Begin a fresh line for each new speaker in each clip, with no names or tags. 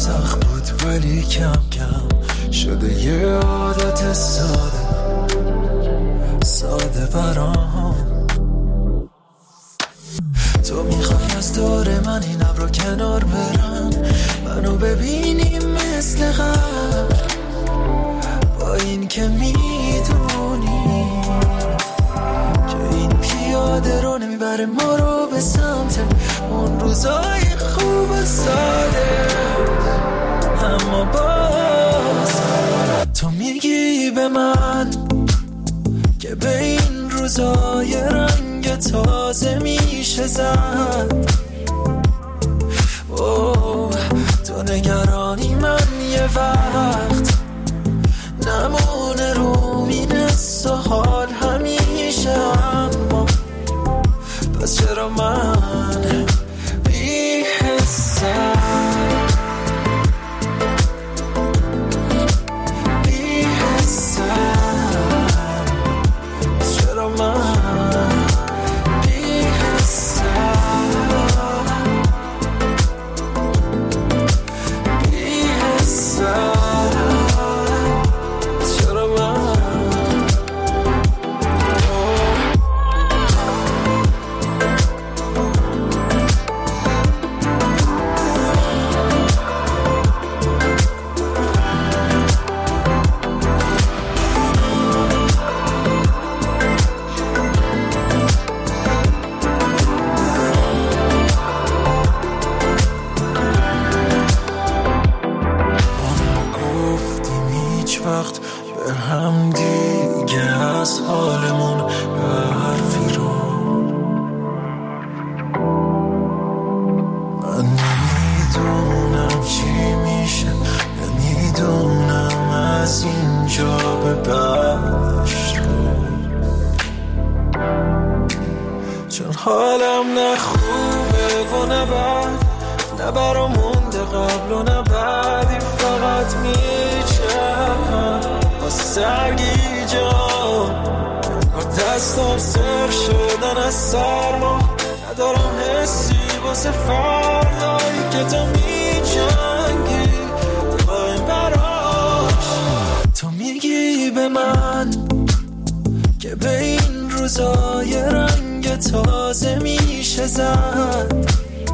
سخت بود ولی کم کم شده یه عادت ساده برام. تو میخوای از دور من این ابرو کنار برن، منو ببینی مثل قبل، با این که میدونی که این پیاده رو نمیبره ما رو به سمت اون روزای خوب و ساده. اما باز تو میگی به من که به این روزای رنگ تازه میشه زد. تو نگرانی من یه وقت نمونه رو مینست و حال همیشه، اما پس چرا من بی حسم حالم نه خوبه و نه بد، نه برا مونده قبل و نه بعدی، فقط میچرخم با سرگیجم، با دستم سر شدن از سرما، ندارم حسی واسه فردایی که تو میجنگی دقایم براش. تو میگی به من که به این روزای رنگ تازه میشه زد.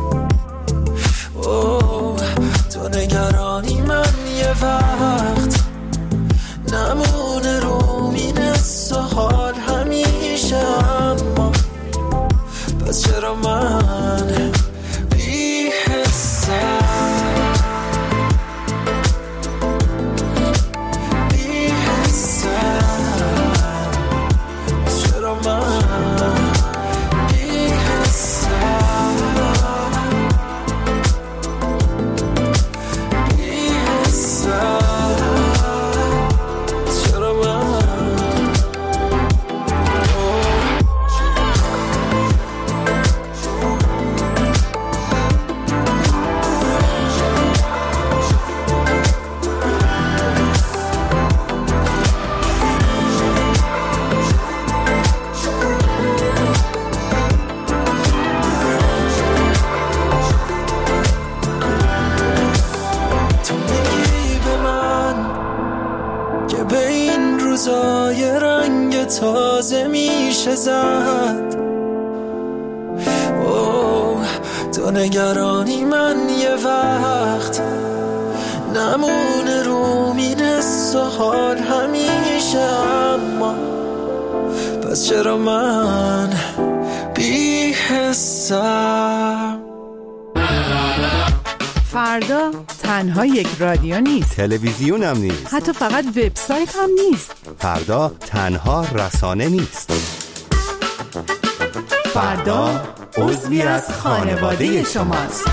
تو نگرانی من یه وقت نمونه رو مینست و حال همیشه، اما پس چرا من بی حسم چرا من تازه میشه زد. تو نگرانی من یه وقت نمونه رو مینست و حال همیشه، اما پس چرا من بی حسم.
فردا تنها یک رادیو نیست،
تلویزیون هم نیست،
حتی فقط وبسایت هم نیست.
فردا تنها رسانه نیست،
فردا عضوی از خانواده شماست.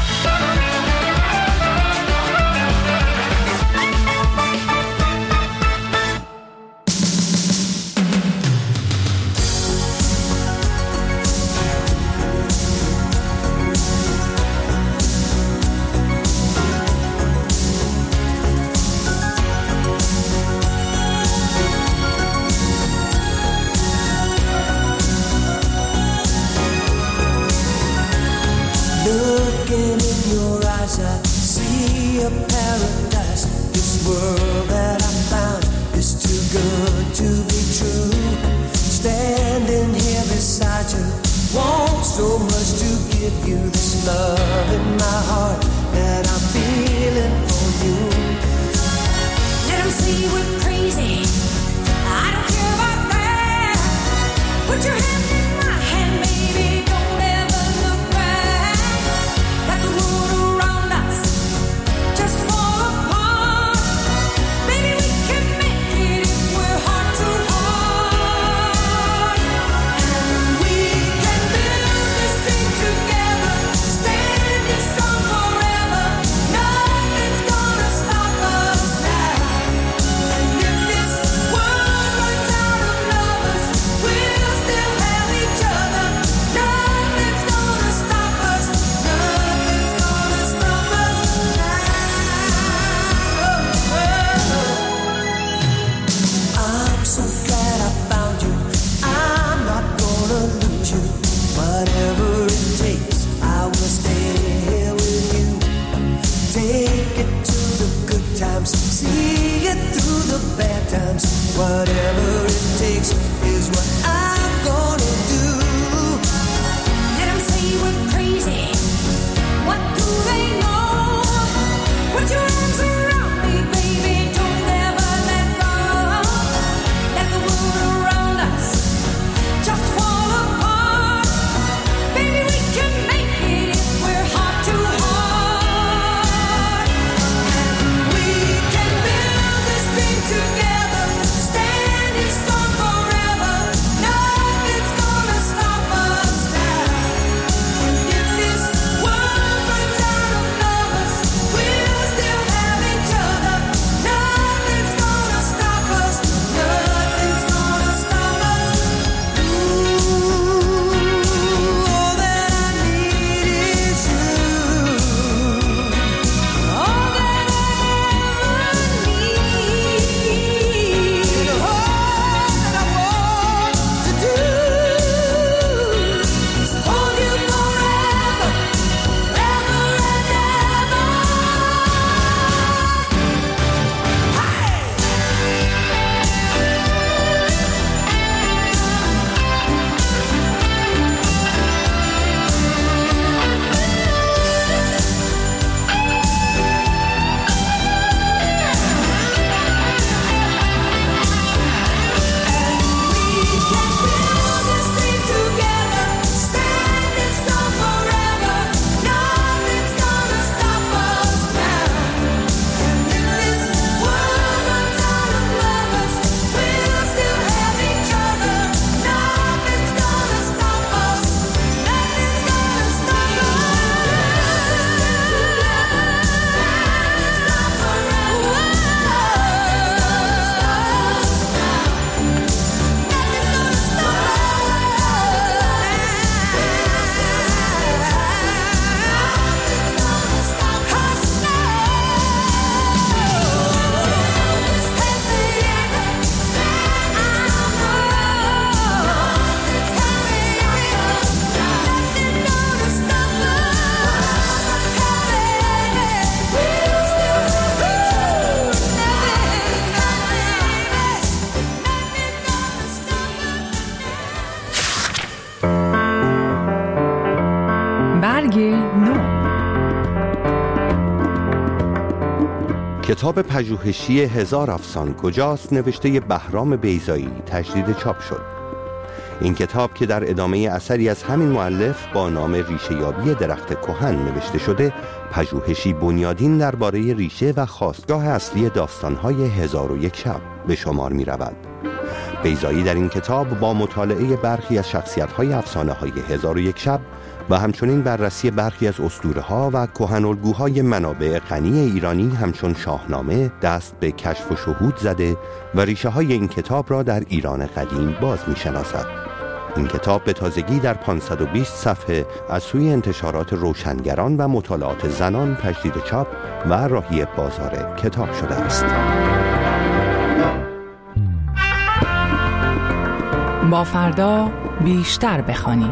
Looking in my heart that I'm feeling for you.
Let them say we're crazy, I don't care about that. Put your hand in my hand, baby, don't ever look back. Let the world around us just fall apart. Baby, we can make it if we're heart to heart. And we can build this thing together, standing strong forever. Nothing's gonna stop us now. And if this world runs out of lovers, we'll still have each other. Nothing's gonna stop us. Nothing's gonna stop us now.
I'm so glad I found you. I'm not gonna lose you. Whatever it takes, I will stay here with you. Take it to the good times, see it through the bad times. Whatever it takes is what I'm gonna do.
Let them say we're crazy. What do they know? Put your arms around me, baby. Don't ever let go. Let the world around us just fall apart. Baby, we can make it if we're heart to heart. And we can build this thing together, standing strong forever. Nothing's gonna stop us now. And if this world runs out of lovers, we'll still have each other. Nothing's gonna stop us. Nothing's gonna stop us. Ooh, all that I need is you. All that I ever need. And all that I want to do is hold you forever, ever and ever.
برگ نو.
کتاب پژوهشی هزار افسان کجاست نوشته بهرام بیضایی تجدید چاپ شد. این کتاب که در ادامه اثری از همین مؤلف با نام ریشه یابی درخت کهن نوشته شده، پژوهشی بنیادین درباره ریشه و خاستگاه اصلی داستان‌های 1001 شب به شمار می‌رود. بیضایی در این کتاب با مطالعه برخی از شخصیت‌های افسانه‌های 1001 شب و همچنین بررسی برخی از اسطوره‌ها و کهن‌الگوهای منابع غنی ایرانی همچون شاهنامه دست به کشف و شهود زده و ریشه‌های این کتاب را در ایران قدیم باز می‌شناسد. این کتاب به تازگی در 520 صفحه از سوی انتشارات روشنگران و مطالعات زنان تجدید چاپ و راهی بازار کتاب شده است.
با فردا بیشتر بخوانیم.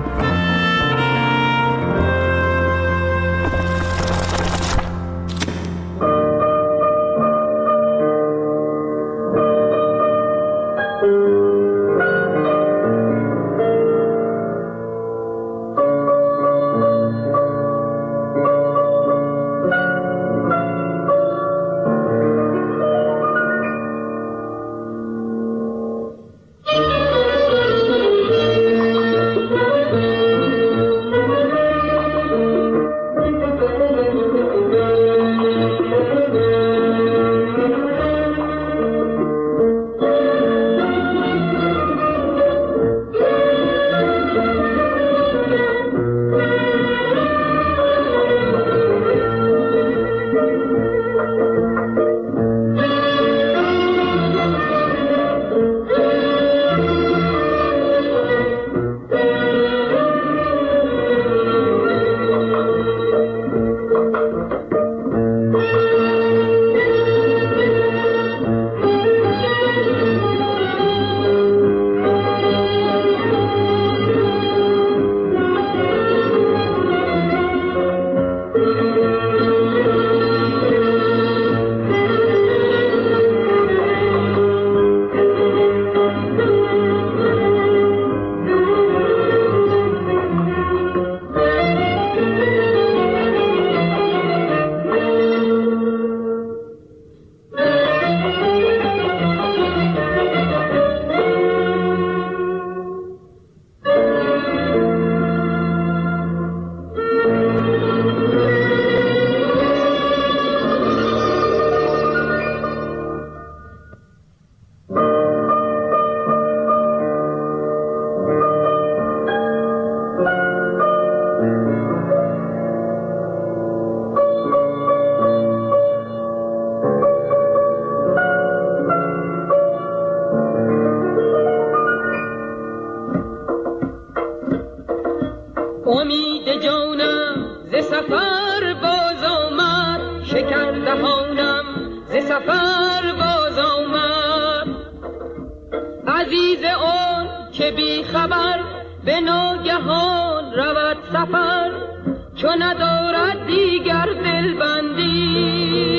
شکر دهانم ز سفر باز آمد. عزیز اون که بی خبر به ناگهان رود سفر، چون ندارد دیگر دلبندی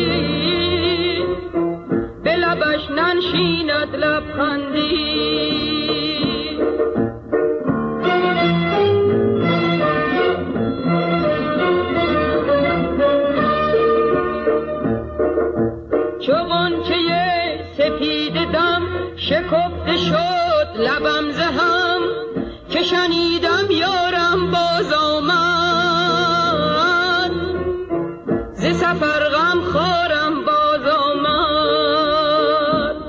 به لبش ننشیند لبخندی. چو غنچه سپید دم شکفته شد لبم ز هم، که شنیدم یارم باز آمد، ز سفر غم خارم باز آمد.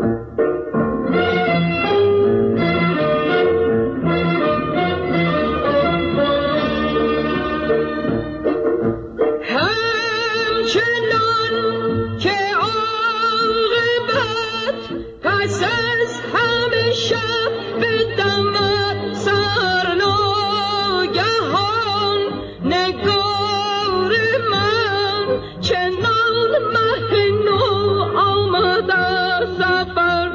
همچنان که عاقبت پس از همه شب بدمد سرناگهان، نگار من چنان مه نو آمد از سفر.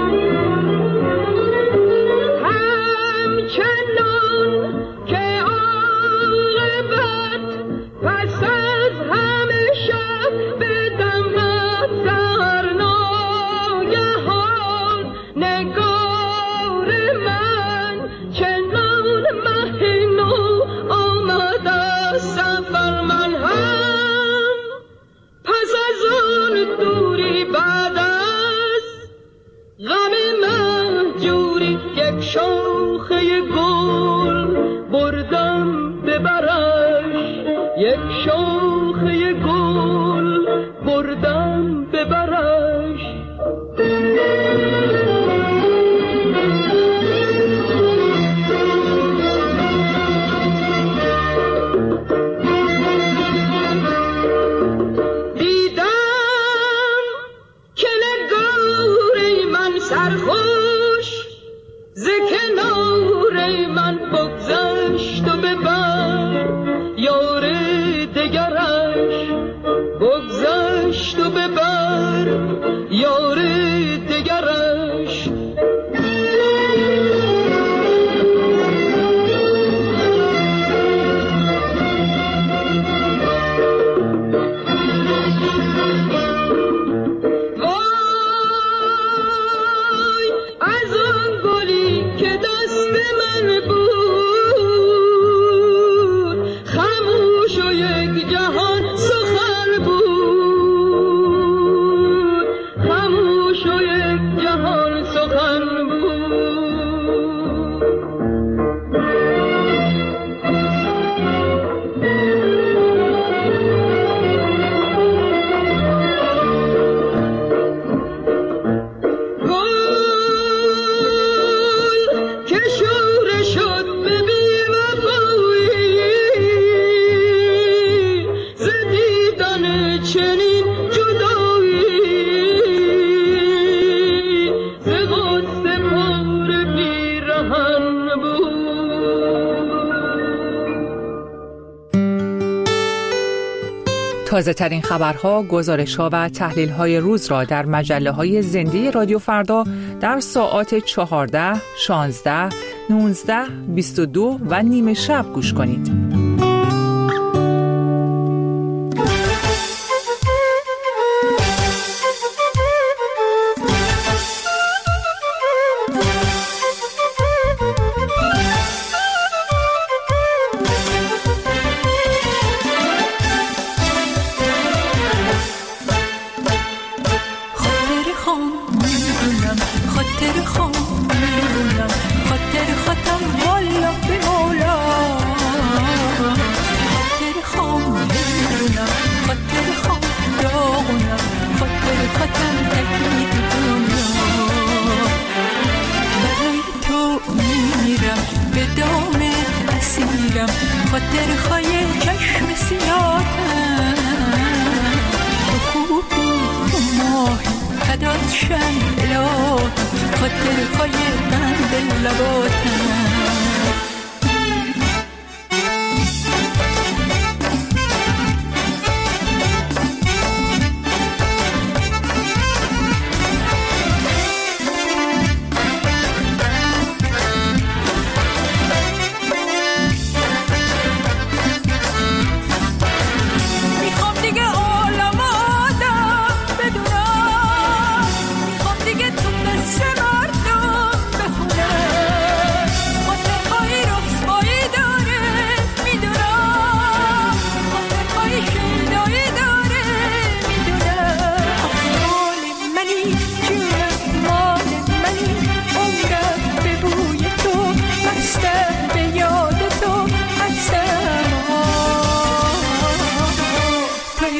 همچنان که عاقبت پس از همه شب بدمد سرناگهان، نگار من چنان مه نو آمد از سفر. من هم پس از اون دوری بعد از غم مهجوری، یک شاخه گل بردم به برش، یک شاخه گل بردم به برش. دیدم که نگار من سرخوش ز کنار من بگذشت و ببر یار دگرش، بگذشت و ببر یار دگرش. وای از آن گلی که دست من بود، خاموش و یک جهان سخن بود، خاموش و یک جهان سخن بود. گل که شوره شد به بی‌وفایی، ز دیدن چنین جدایی، ز غصه پر پیرهن بود.
تازه ترین خبرها، گزارش‌ها و تحلیل‌های روز را در مجله‌های زنده رادیو فردا در ساعات 14، 16، 19، 22 و نیم شب گوش کنید.
خاطر خودم والا به مولا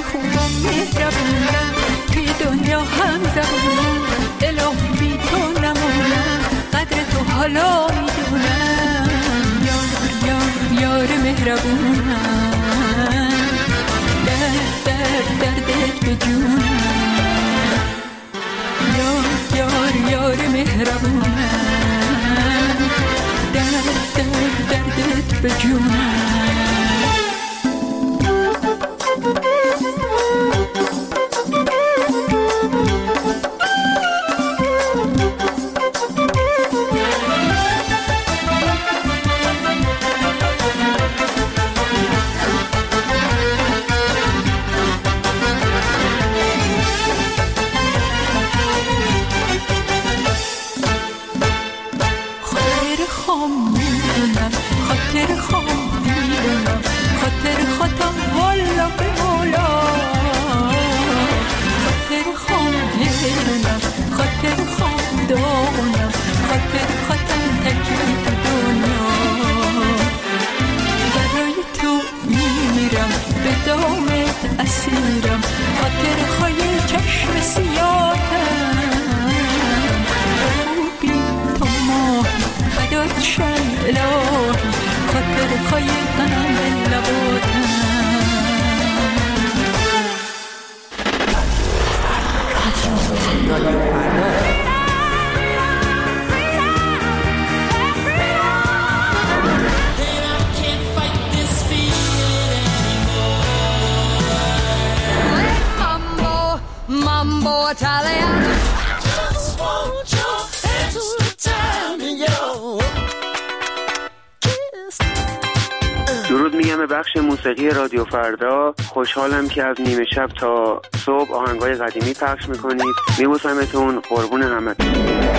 بی خوبم مهربونم توی دنیا هم زبونم الهی بی تو نمونم قدر تو حالا میدونم یار مهربونم دردت به جونم یار مهربونم دردت به جونم
درود میگم به بخش موسیقی رادیو فردا. خوشحالم که از نیمه شب تا صبح آهنگای قدیمی پخش میکنید. میبوسمتون، قربون همتون.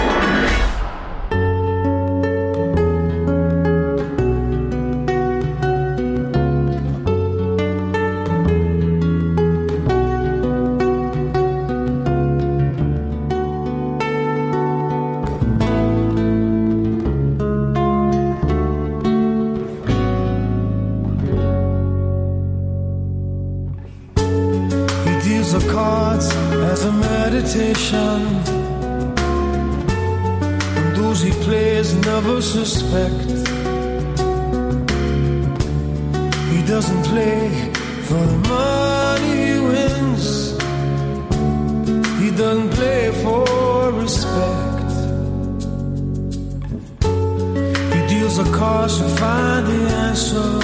And those he plays never suspect. He doesn't play for the money he wins. He doesn't play for respect. He deals the cards to find the answer.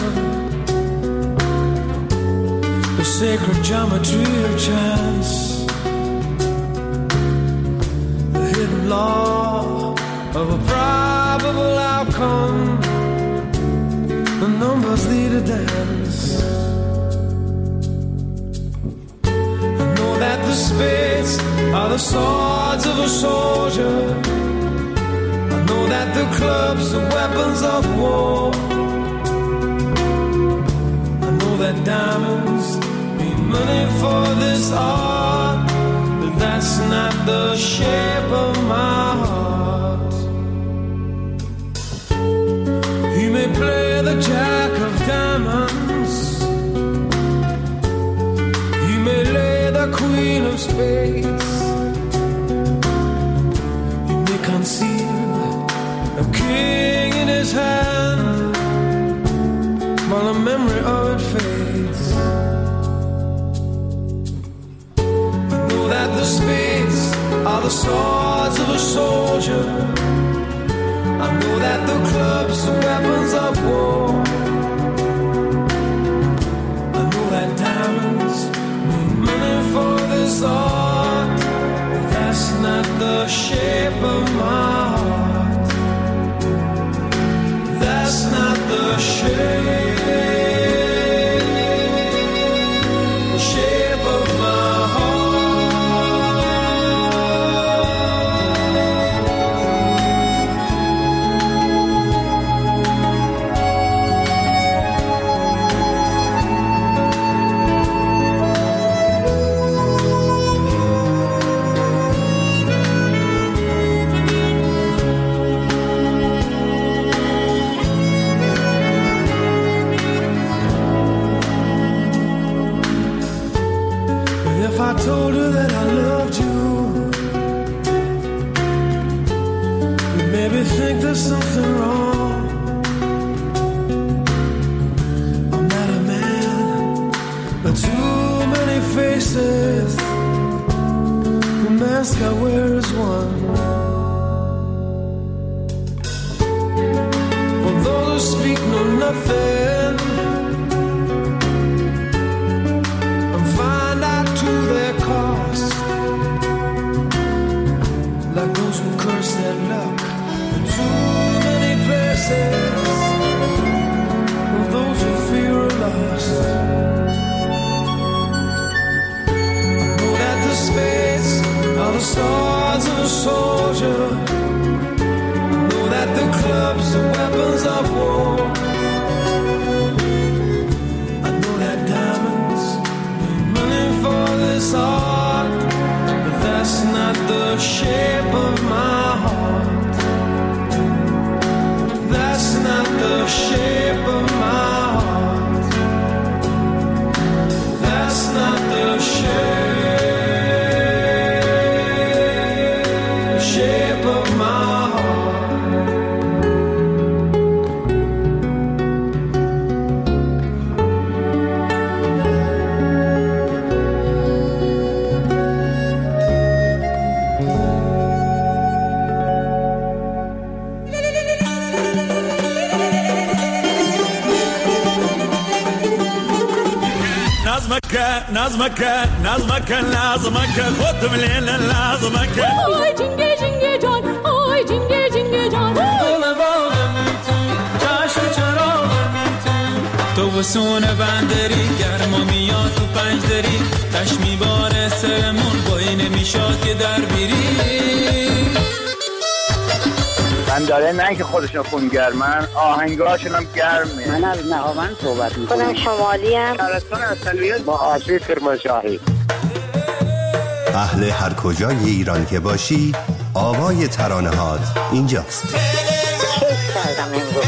The sacred geometry of chance. Law of a probable outcome. The numbers lead a dance. I know that the spades are the swords of a soldier. I know that the clubs are weapons of war. I know that diamonds mean money for this art. That's not the shape of my heart. He may play the jack of diamonds. He may lay the queen of spades. He may conceal a king in his hand while the memory of it fades. That the spades are the swords of a soldier. I know that the clubs are weapons of war. I know that diamonds mean money for this art. But that's not the shape of my heart. That's not the shape of my heart. if I told her that I loved you, you'd maybe think there's something wrong. I'm not a man, but too many faces. The mask I wear is one. For those who speak know nothing and find out to their cost, like those who curse their luck in too many places, and those who fear are lost. I know that the spades are the swords of a soldier. I know that the clubs are weapons of war. I know that diamonds mean money for this art, but that's not the shape of my heart. That's not the shape of my heart. That's not the shape of my heart.
نظمك لازمك خودم لیل لازمک
آی جنگه جنگه جان آی جنگه جنگه جان
دل باغم تو چشم چراغم تو وسون بندری گرما میاد تو پنجدری تش میباره سرمون بایی نمیشاد که در بیری
من داره نه که خودشون خونگرمن آهنگاشون هم گرمه.
من از نهاوند صحبت میکنم. خودم شمالی ام.
شهرستان اصلیت با آشوی کرمانشاهی.
اهل هر کجای ایران که باشی آوای ترانه هات اینجاست.
کیف کردم امروز.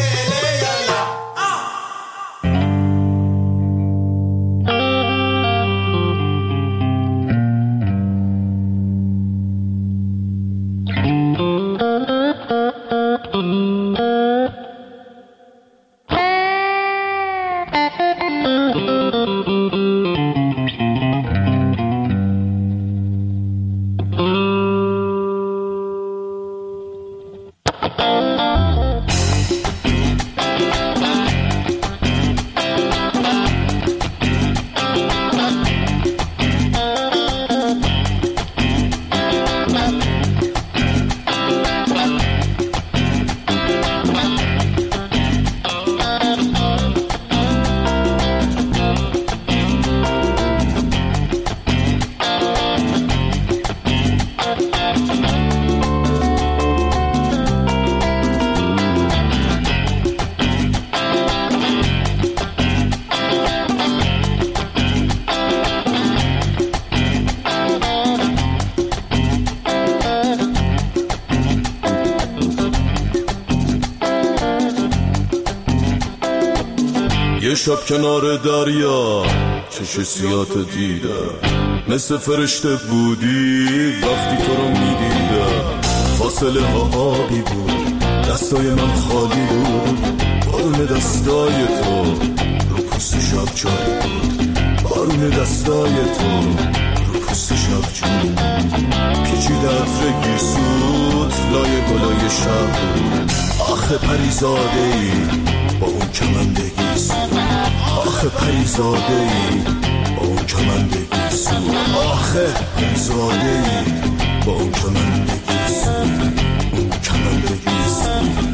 یه شب کنار دریا چش سیات دیدم مثل فرشته بودی وقتی تو رو میدیدم فاصله ها آبی بود دستای من خالی بود بارون دستای تو رو پوست شب جاری بود بارون دستای تو رو پوست شب جاری پیچیده عطر گیسوت لای گلای شب بود آخه پریزاده ای با اون کمندگی آخه پریزاده ای با اون کمندگی سو آخه پریزاده ای با اون کمندگی سو اون کمندگی سو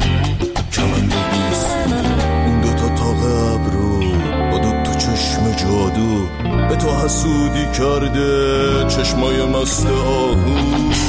کمندگی سو اون دوتا تاق ابرو با دوتا چشم جادو به تو حسودی کرده چشمای مست آهو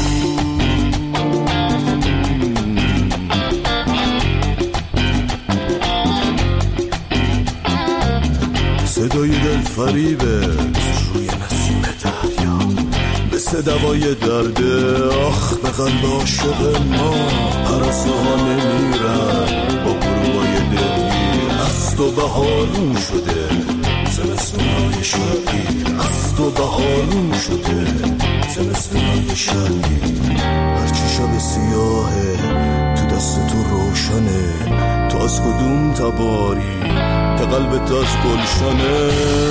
صدای دل فریبت روی نسیم دریا مثل دوای درده آخ به قلب عاشق ما پرسته ها نمیرن با گروهای دلگیر از تو بهارون شده زمستونهای شبگیر از تو و بهارون شده، زمستونای شرقی هرچی شب سیاهه، تو دست تو روشنه، تو از کدوم تباری که قلبت از گلشنه.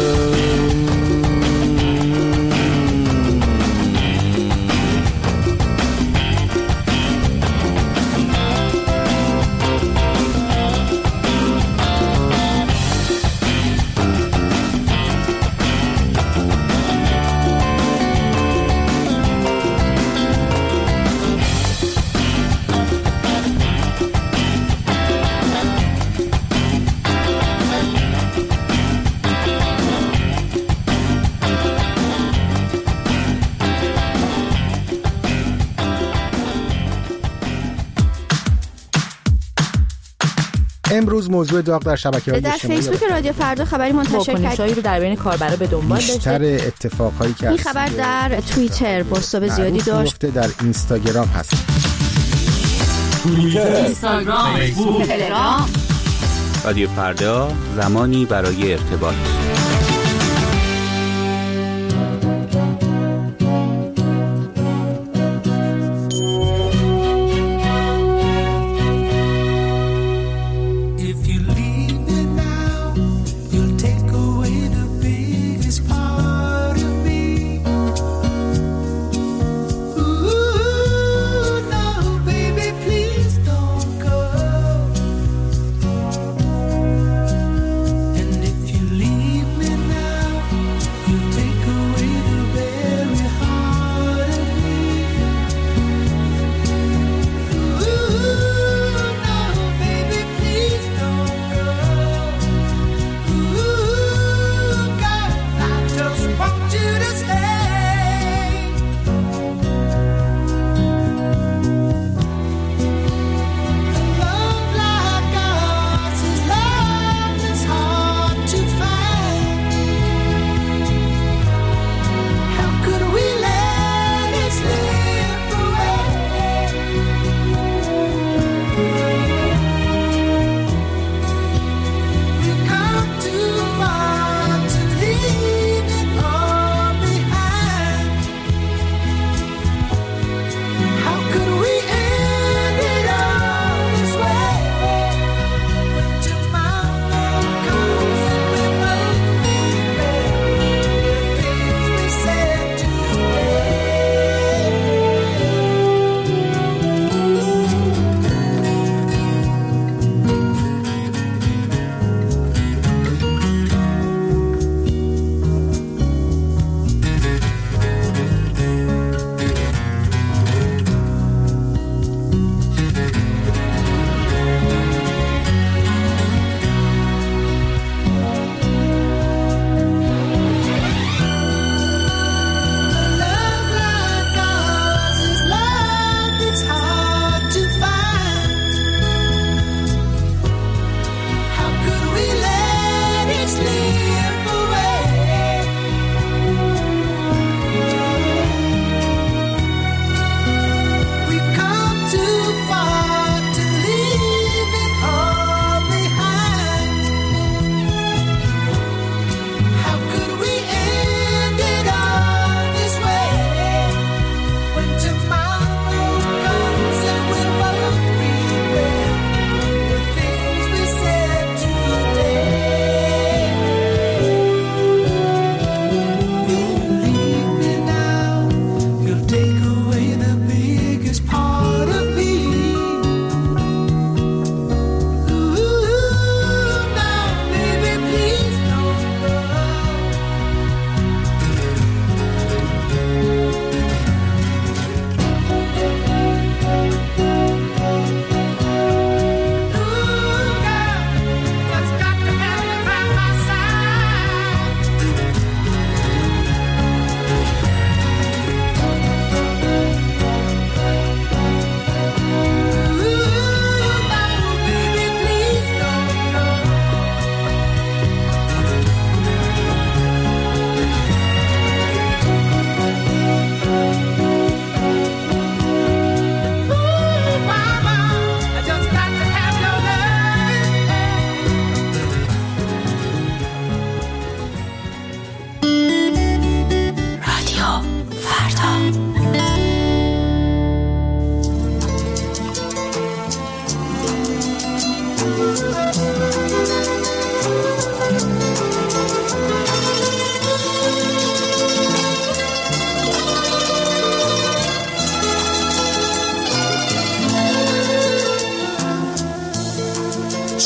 امروز موضوع داغ در شبکه‌های اجتماعی
در فیسبوک رادیو فردا خبری منتشر کرد.
واکنش‌هایی رو در بین کاربرا به دنبال داشته.
بیشتر اتفاقایی که
این خبر در توییتر بازتاب زیادی داشت.
در اینستاگرام هست.
توییتر، اینستاگرام، فیسبوک، تلگرام. رادیو فردا، زمانی برای ارتباط.
Leave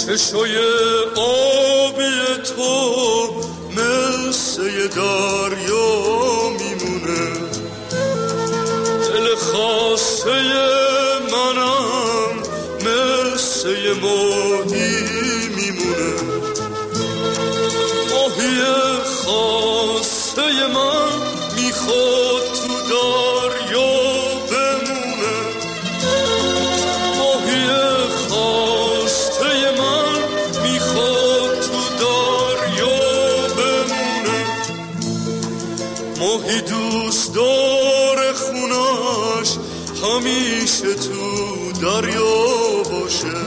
چشای آبی تو مثل یه دریا میمونه، دل خاسته منم مثل یه ماهی میمونه، ماهی خاسته من میخواد تو دریا بمونه، ماهی خاسته من میخواد تو دریا بمونه، ماهی دوست داره خونش همیشه تو دریا باشه،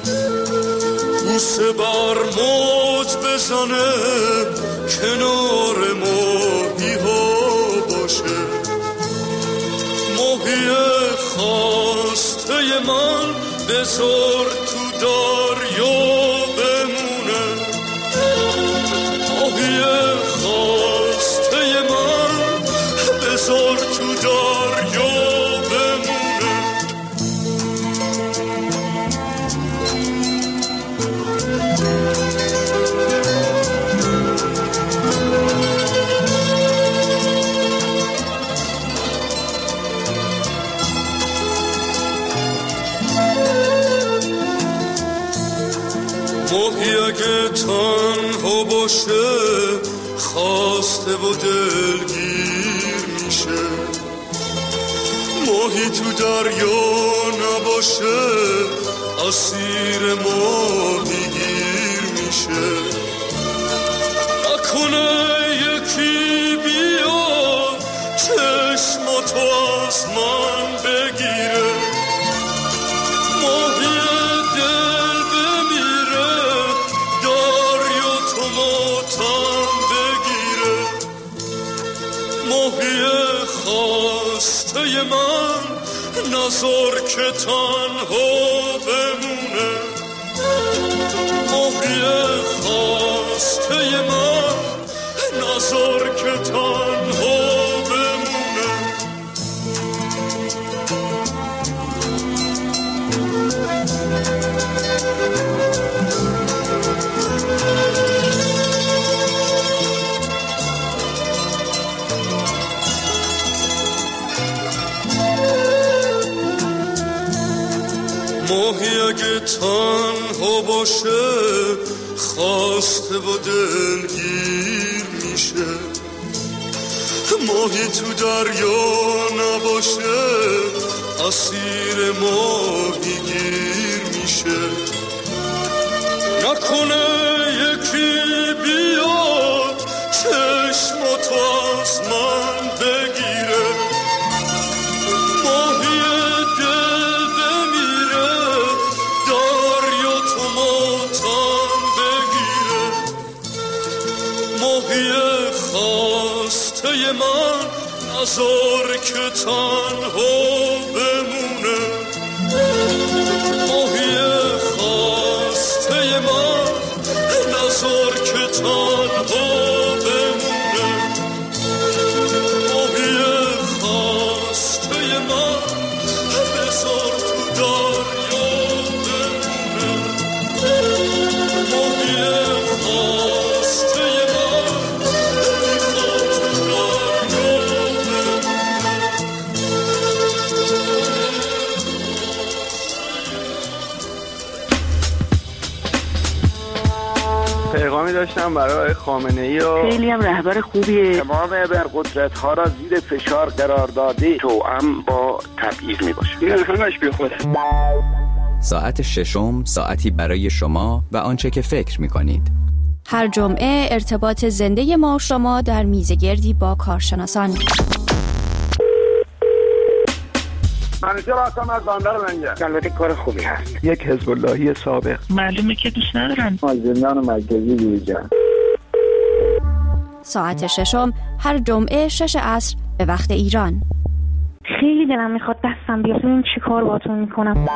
بوسه بر موج بزنه کنار ماهی ها باشه، ماهی خواسته من بذار تو دریا بمونه، ماهی خواسته من بذار تو دریا بمونه. ماهی اگه تنها باشه خواسته و دلگیر میشه، ماهی تو دریا نباشه اسیر ماهی گیر میشه، نکنه یکی بیاد چشماتو از من بگیره، ماهی دل بمیره دریا تو ماتم بگیره، ماهی خواسته من نذار که تنها بمونه، ماهی خواسته من نذار که تنها بمونه. ماهی اگه تنها باشه خواسته و دلگیر میشه، ماهی تو دریا نباشه اسیر ماهی گیر میشه، نکنه یکی بیاد چشماتو از من بگیره، ماهی دل بمیره دریا تو ماتم بگیره، ماهی خواسته من نذار که تنها بمونه، ماهی خواسته من نذار که تنها بمونه، ماهی خواسته من بذار تو دریا بمونه، ماهی خواسته من میخواد تو دریا بمونه.
پیغامی داشتم برای خامنه‌ای و
خیلی هم رهبر خوبیه،
تمام ابرقدرت ها را زیر فشار قرار داده، توأم با تبعیض می باشه. این همش بی خوده.
ساعت ششم ساعتی برای شما و آنچه که فکر می کنید.
هر جمعه ارتباط زنده ما و شما در میزگردی با کارشناسان.
منوچهر هستم از بندر منجر. البته کار خوبی هست. یک حزب اللهی سابق.
معلومه که دوست ندارن.
زندان مرکزی جویجان.
ساعت ششم هر جمعه 6 عصر به وقت ایران.
خیلی دلم میخواد دستم بیاد ببینم چی کار باهاتون میکنم.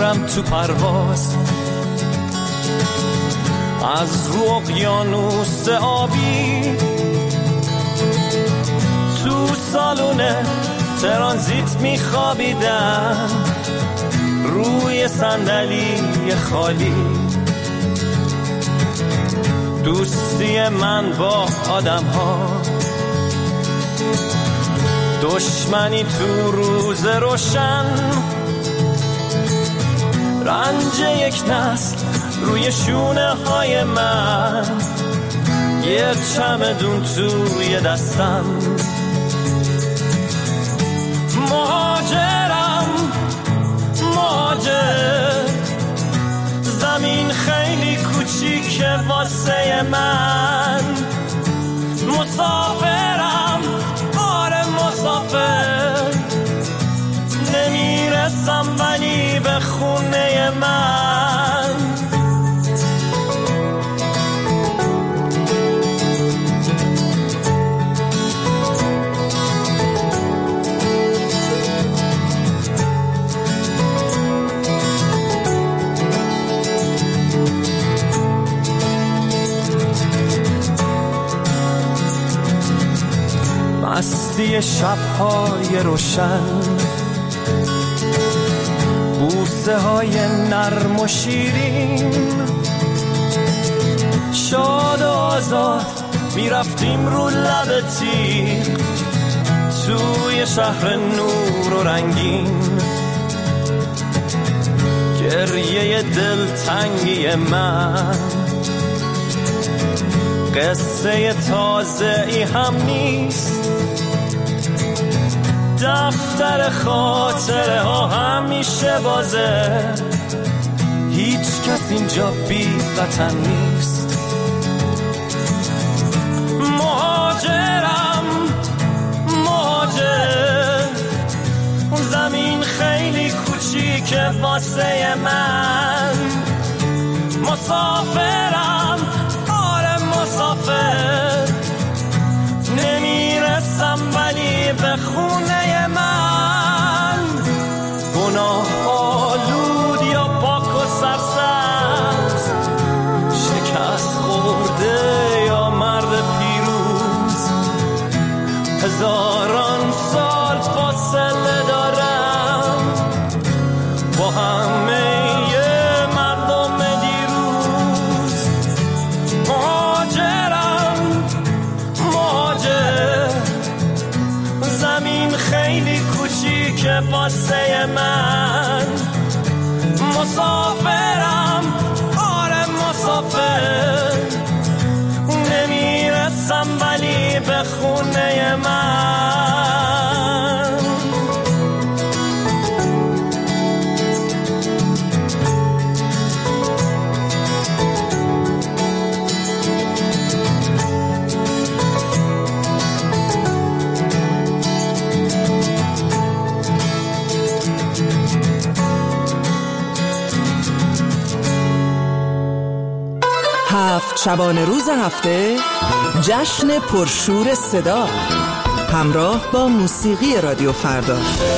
میبرم تو پرواز، از رو اقیانوس آبی تو سالون ترانزیت میخوابیدم روی صندلی خالی. دوستی من با آدم ها، دشمنی تو روز روشن، رنج یک نسل روی شونه های من، یه چمدون توی دستم. مهاجرم مهاجر، زمین خیلی کوچیکه واسه من. مسافرم آره مسافر، نمیرسم ولی به خونه من. مستی شب‌های روشن، بوسه های نرم و شیرین، شاد و آزاد میرفتیم رو لب تیغ توی شهر نور و رنگین. گریه دلتنگی من قصه تازه ای هم نیست، دفتر خاطره ها همیشه بازه، هیچ کس اینجا بی وطن نیست. مهاجرم مهاجر، زمین خیلی کوچیکه واسه من. مسافرم آره مسافر، نمیرسم ولی به خونه من. گناه آلود یا پاک و سرسبز، شکست خورده یا مرد پیروز، هزاران سال فاصله دارم با همه مردم دیروز. مهاجرم مهاجر، زمین خیلی کوچیکه واسه من. مسافرم آره مسافر، نمیرسم ولی به خونه من.
هفت شبانه روز هفته جشن پرشور صدا همراه با موسیقی رادیو فردا.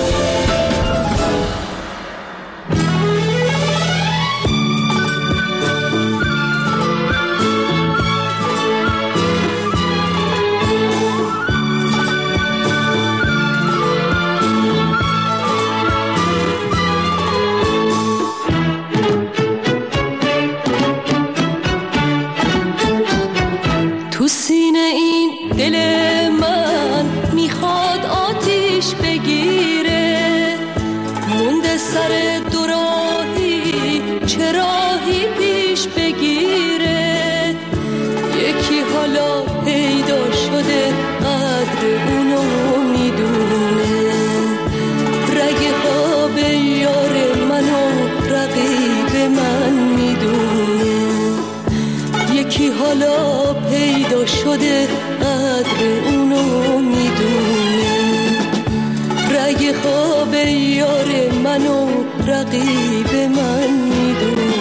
حالا پیدا شده قدر اونو میدونه، رگ خواب یار منو رقیب من میدونه.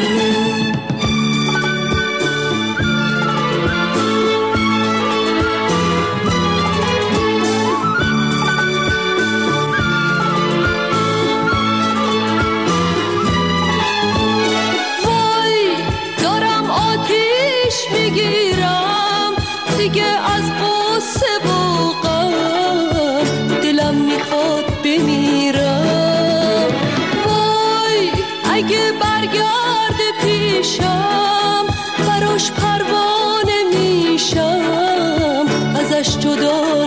اگه برگرد پیشم براش پروانه میشم، ازش جدا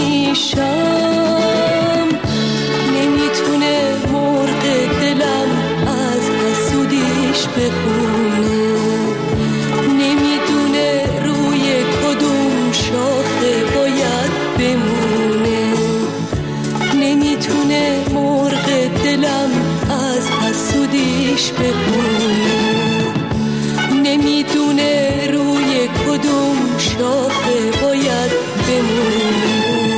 نمیشم. نمیتونه مرغ دلم از حسودیش بخونه، نمیدونه روی کدوم شاخه باید بمونه. نمیتونه مرغ دلم از حسودیش بخونه، نمیدونه روی کدوم شاخه باید بمونه.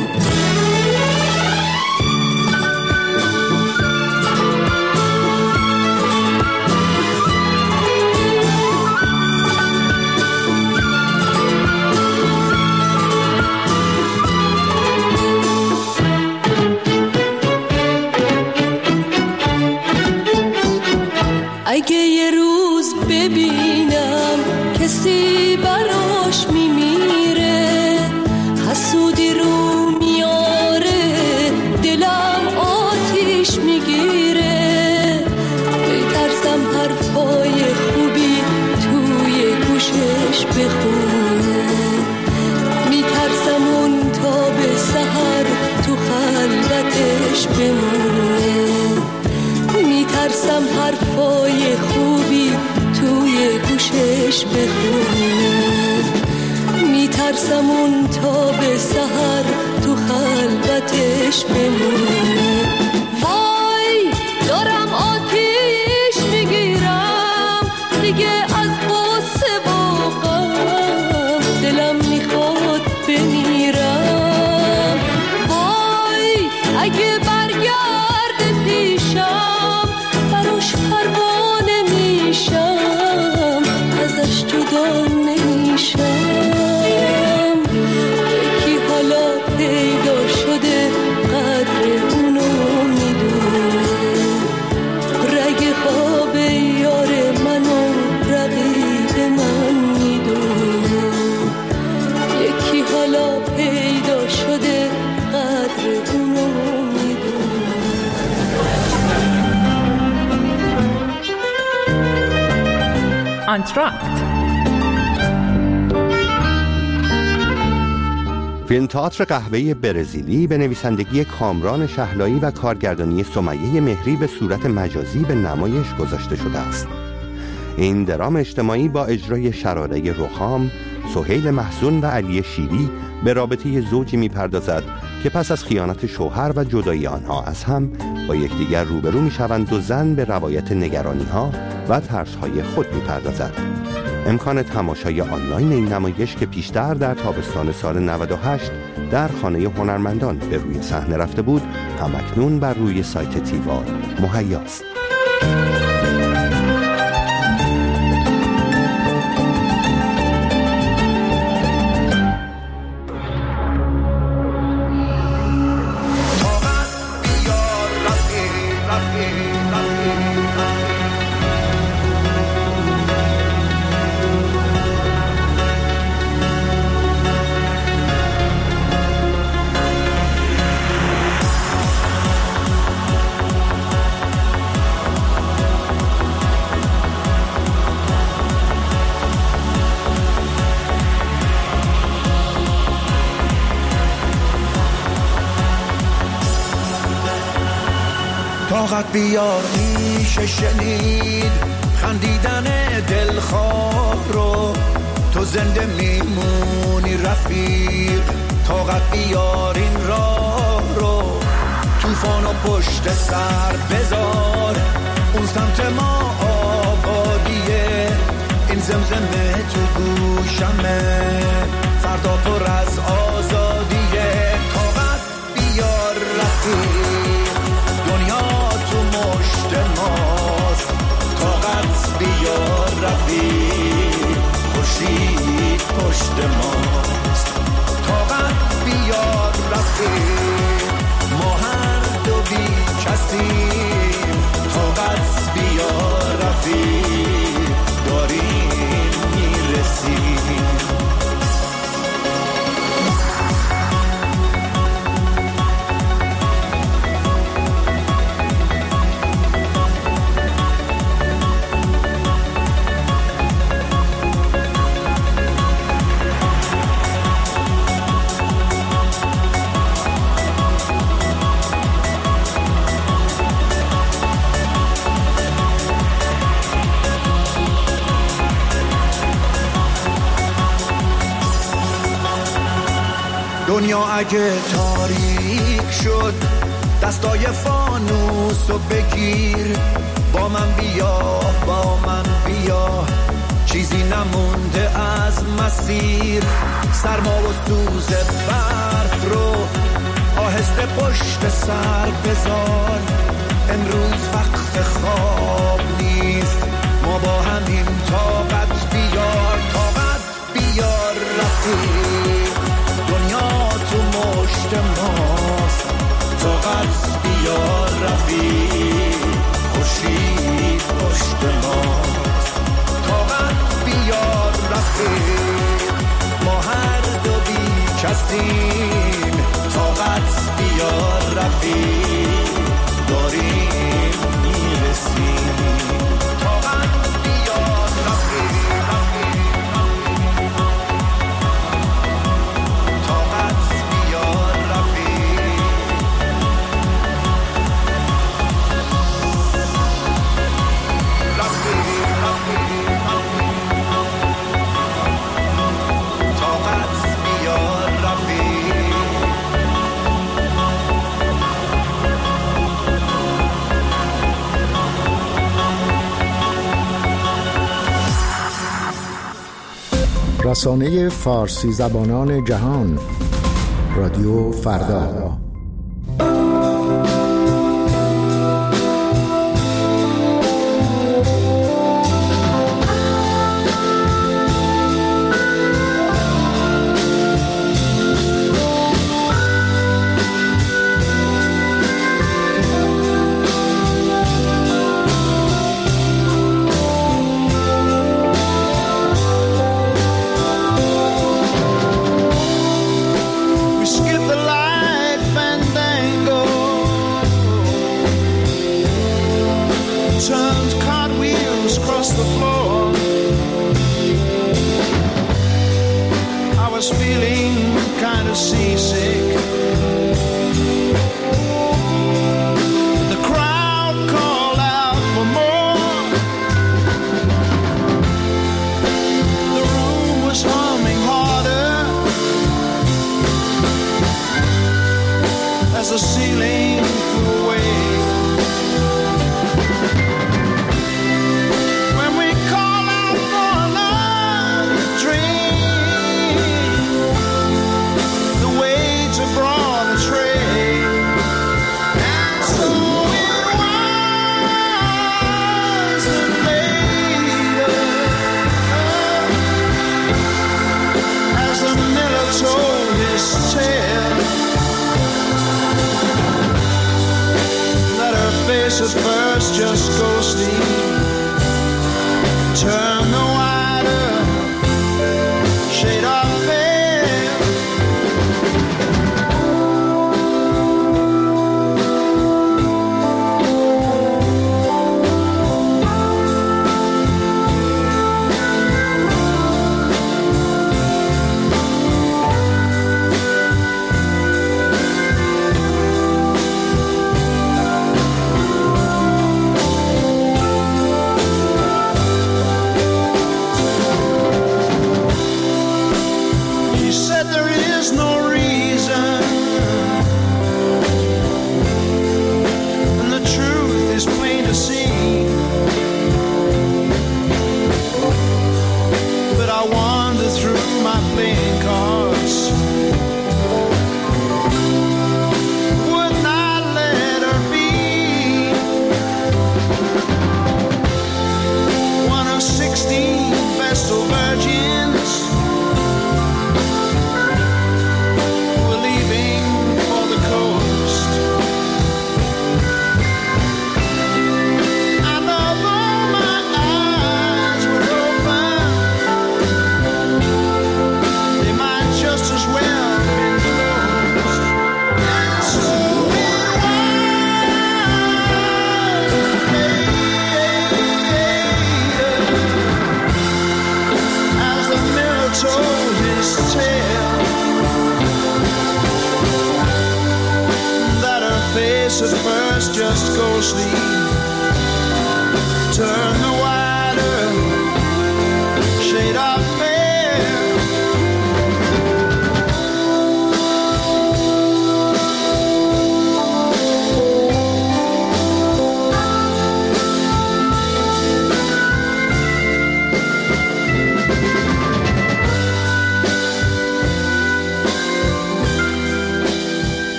اگه یه روز ببینم کسی براش میمیره، حسودی رو میاره، دلم آتیش میگیره. میترسم حرفای خوبی توی گوشش بخونه، میترسم اون تا به سحر تو خلوتش بمونه. میترسم حرفای خوبی توی گوشش بخونه، میترسم اون تا به سحر تو خلوتش بمونه. وای دارم آتیش میگیرم دیگه از غصه و غم، دلم میخواد بمیرم. وای اگه برگرد پیشم براش پروانه میشم، ازش جدا نمیشم. یکی حالا پیدا شده قدر اونو میدونه، رگ خواب یار منو رقیب من میدونه. یکی حالا پیدا شده قدر اونو
آنتراکت.
فیلم تئاتر قهوه‌ای برزیلی به نویسندگی کامران شهلایی و کارگردانی سمیه مهری به صورت مجازی به نمایش گذاشته شده است. این درام اجتماعی با اجرای شراره رخام، سهیل محزون و علی شیری به رابطه زوجی می‌پردازد که پس از خیانت شوهر و جدایی آنها از هم با یکدیگر روبرو می‌شوند و زن به روایت نگرانی‌ها و ترس‌های خود می‌پردازد. امکان تماشای آنلاین این نمایش که پیشتر در تابستان سال 98 در خانه هنرمندان به روی صحنه رفته بود، همکنون بر روی سایت تیوار مهیاست.
طاقت بیار میشه شنید خندیدن دلخواه رو، تو زنده میمونی رفیق. طاقت بیار این راه رو، طوفانو پشت سر بذار، اون سمت ما آبادیه، این زمزمه تو گوشمه، فردا پر از آزادیه. طاقت بیار رفیق، دنیا تو مشت ماست. طاقت بیار رفیق، خورشید پشت ماست. طاقت بیار رفیق، ما هر دو بی کسیم. طاقت بیار رفیق، داریم میرسیم.
دنیا اگه تاریک شد دستای فانوسو بگیر، با من بیا چیزی نمونده از مسیر. سرما و سوز برف رو آهسته پشت سر بذار، امروز وقت خواب نیست، ما با همین طاقت بیار رفیق. دنیا تو مشت ماست، طاقت بیار رفیق. خورشید پشت ماست، طاقت بیار رفیق. ما هر دو بی کسیم، طاقت بیار رفیق. داریم میرسیم، طاقت بیار رفیق.
رسانه فارسی زبانان جهان، رادیو فردا.
At first just go sleep, turn the